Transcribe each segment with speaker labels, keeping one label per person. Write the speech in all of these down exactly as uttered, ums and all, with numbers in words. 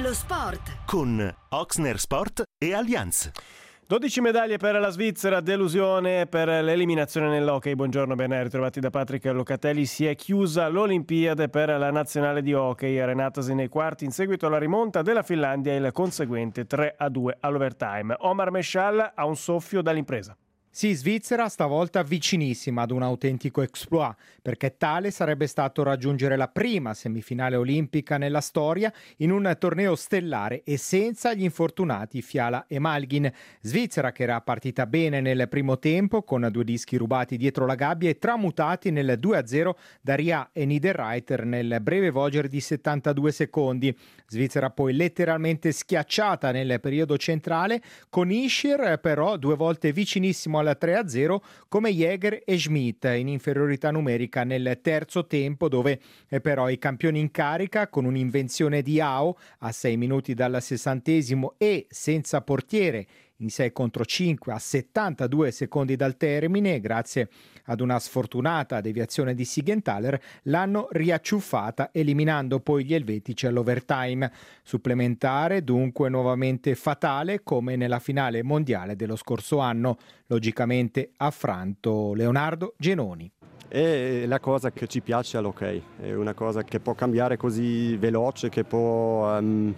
Speaker 1: Lo sport
Speaker 2: con Oxner Sport e Allianz.
Speaker 3: dodici medaglie per la Svizzera, delusione per l'eliminazione nell'hockey. Buongiorno, ben ritrovati da Patrick Locatelli. Si è chiusa l'Olimpiade per la nazionale di hockey, arenatasi nei quarti in seguito alla rimonta della Finlandia e il conseguente tre a due all'overtime. Omar Meshal ha un soffio dall'impresa.
Speaker 4: Sì, Svizzera stavolta vicinissima ad un autentico exploit, perché tale sarebbe stato raggiungere la prima semifinale olimpica nella storia in un torneo stellare e senza gli infortunati Fiala e Malgin. Svizzera che era partita bene nel primo tempo con due dischi rubati dietro la gabbia e tramutati nel due a zero da Ria e Niederreiter nel breve voger di settantadue secondi. Svizzera poi letteralmente schiacciata nel periodo centrale, con Ischier però due volte vicinissimo al tre a zero come Jäger e Schmidt in inferiorità numerica nel terzo tempo, dove però i campioni in carica con un'invenzione di Ao a sei minuti dal sessantesimo e senza portiere in sei contro cinque a settantadue secondi dal termine, grazie ad una sfortunata deviazione di Siegenthaler, l'hanno riacciuffata eliminando poi gli elvetici all'overtime. Supplementare dunque nuovamente fatale come nella finale mondiale dello scorso anno, logicamente affranto Leonardo Genoni.
Speaker 5: È la cosa che ci piace all'hockey, è una cosa che può cambiare così veloce, che può um,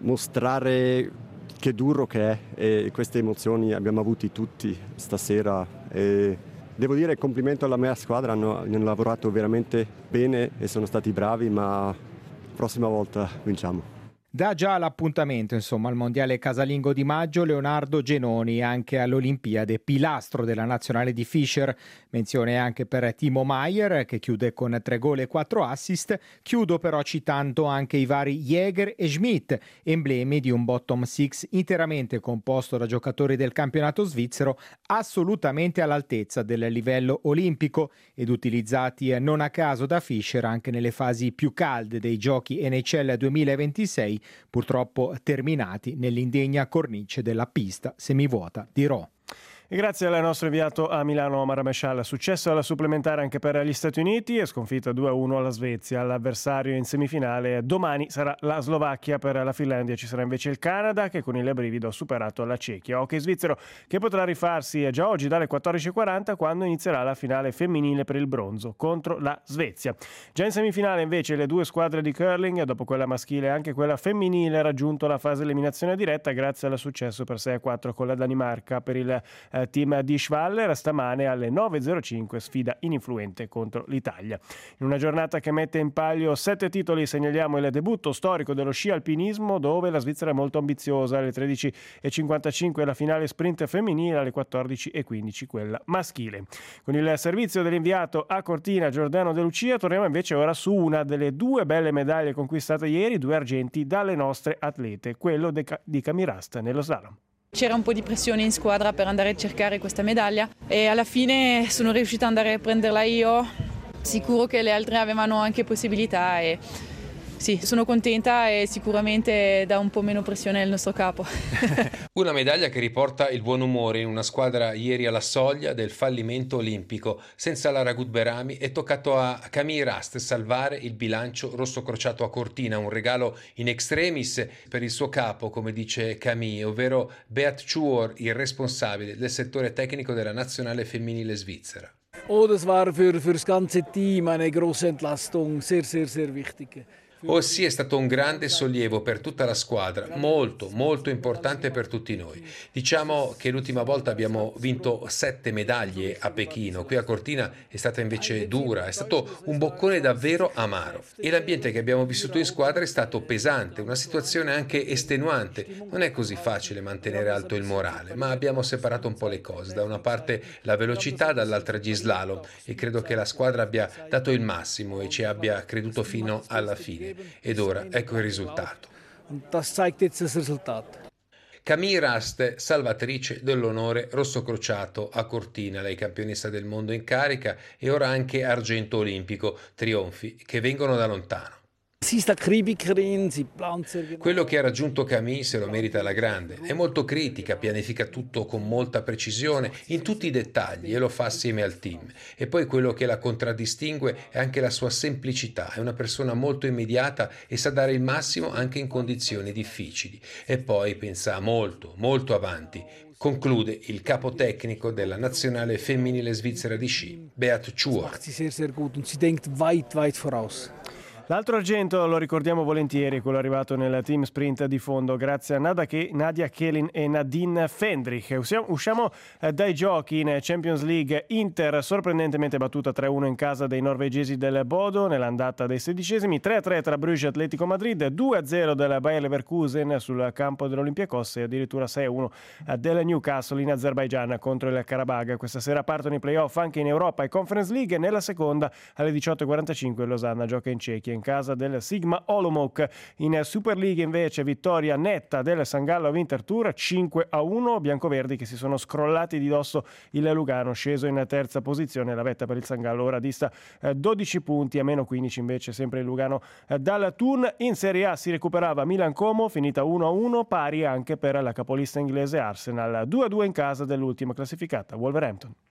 Speaker 5: mostrare che duro che è, e queste emozioni abbiamo avuti tutti stasera. E devo dire complimento alla mia squadra, hanno, hanno lavorato veramente bene e sono stati bravi, ma prossima volta vinciamo.
Speaker 4: Dà già l'appuntamento insomma al mondiale casalingo di maggio Leonardo Genoni, anche all'Olimpiade pilastro della nazionale di Fischer. Menzione anche per Timo Maier che chiude con tre gol e quattro assist. Chiudo però citando anche i vari Jäger e Schmidt, emblemi di un bottom six interamente composto da giocatori del campionato svizzero assolutamente all'altezza del livello olimpico ed utilizzati non a caso da Fischer anche nelle fasi più calde dei giochi N H L duemilaventisei, purtroppo terminati nell'indegna cornice della pista semivuota di Rho.
Speaker 3: E grazie al nostro inviato a Milano Omar Meshal. Successo alla supplementare anche per gli Stati Uniti e sconfitta due a uno alla Svezia. L'avversario in semifinale domani sarà la Slovacchia, per la Finlandia ci sarà invece il Canada che con il brivido ha superato la Cechia. Hockey svizzero che potrà rifarsi già oggi dalle quattordici e quaranta quando inizierà la finale femminile per il bronzo contro la Svezia. Già in semifinale invece le due squadre di curling, dopo quella maschile e anche quella femminile, ha raggiunto la fase eliminazione diretta grazie al successo per sei a quattro con la Danimarca. Per il eh, team di Schwaller stamane alle nove e zero cinque sfida ininfluente contro l'Italia. In una giornata che mette in palio sette titoli segnaliamo il debutto storico dello sci alpinismo, dove la Svizzera è molto ambiziosa. Alle tredici e cinquantacinque la finale sprint femminile, alle quattordici e quindici quella maschile. Con il servizio dell'inviato a Cortina Giordano De Lucia torniamo invece ora su una delle due belle medaglie conquistate ieri, due argenti dalle nostre atlete, quello di Camirasta nello slalom.
Speaker 6: C'era un po' di pressione in squadra per andare a cercare questa medaglia e alla fine sono riuscita ad andare a prenderla io. Sicuro che le altre avevano anche possibilità e sì, sono contenta e sicuramente dà un po' meno pressione al nostro capo.
Speaker 7: Una medaglia che riporta il buon umore in una squadra ieri alla soglia del fallimento olimpico. Senza Lara Gutberami è toccato a Camille Rast salvare il bilancio rosso crociato a Cortina, un regalo in extremis per il suo capo, come dice Camille, ovvero Beat Schuor, il responsabile del settore tecnico della nazionale femminile svizzera.
Speaker 8: Oh, das war für, für das ganze Team eine große Entlastung, sehr, sehr, sehr wichtig.
Speaker 7: Oh sì, è stato un grande sollievo per tutta la squadra, molto, molto importante per tutti noi. Diciamo che l'ultima volta abbiamo vinto sette medaglie a Pechino, qui a Cortina è stata invece dura, è stato un boccone davvero amaro. E l'ambiente che abbiamo vissuto in squadra è stato pesante, una situazione anche estenuante. Non è così facile mantenere alto il morale, ma abbiamo separato un po' le cose. Da una parte la velocità, dall'altra gli slalom, e credo che la squadra abbia dato il massimo e ci abbia creduto fino alla fine. Ed ora ecco il risultato. Camille Rast, salvatrice dell'onore rosso crociato a Cortina, lei campionessa del mondo in carica e ora anche argento olimpico, trionfi che vengono da lontano. Quello che ha raggiunto Camille se lo merita alla grande. È molto critica, pianifica tutto con molta precisione, in tutti i dettagli, e lo fa assieme al team. E poi quello che la contraddistingue è anche la sua semplicità. È una persona molto immediata e sa dare il massimo anche in condizioni difficili. E poi pensa molto, molto avanti. Conclude il capo tecnico della nazionale femminile svizzera di sci, Beat Schur.
Speaker 3: L'altro argento lo ricordiamo volentieri, quello arrivato nel team sprint di fondo grazie a Nadia Kehlin e Nadine Fendrich. Usciamo dai giochi in Champions League. Inter sorprendentemente battuta tre a uno in casa dei norvegesi del Bodo nell'andata dei sedicesimi, tre a tre tra Bruges e Atletico Madrid, due a zero del Bayer Leverkusen sul campo dell'Olympiakos e addirittura sei a uno del Newcastle in Azerbaigian contro il Karabakh. Questa sera partono i playoff anche in Europa e Conference League. Nella seconda alle diciotto e quarantacinque Losanna gioca in Cechia in casa del Sigma Olomouc. In Super League invece vittoria netta del San Gallo Winterthur cinque a uno, biancoverdi che si sono scrollati di dosso il Lugano, sceso in terza posizione. La vetta per il San Gallo ora dista dodici punti, a meno quindici invece sempre il Lugano dal Thun. In Serie A si recuperava Milan Como, finita uno a uno, pari anche per la capolista inglese Arsenal, due a due in casa dell'ultima classificata Wolverhampton.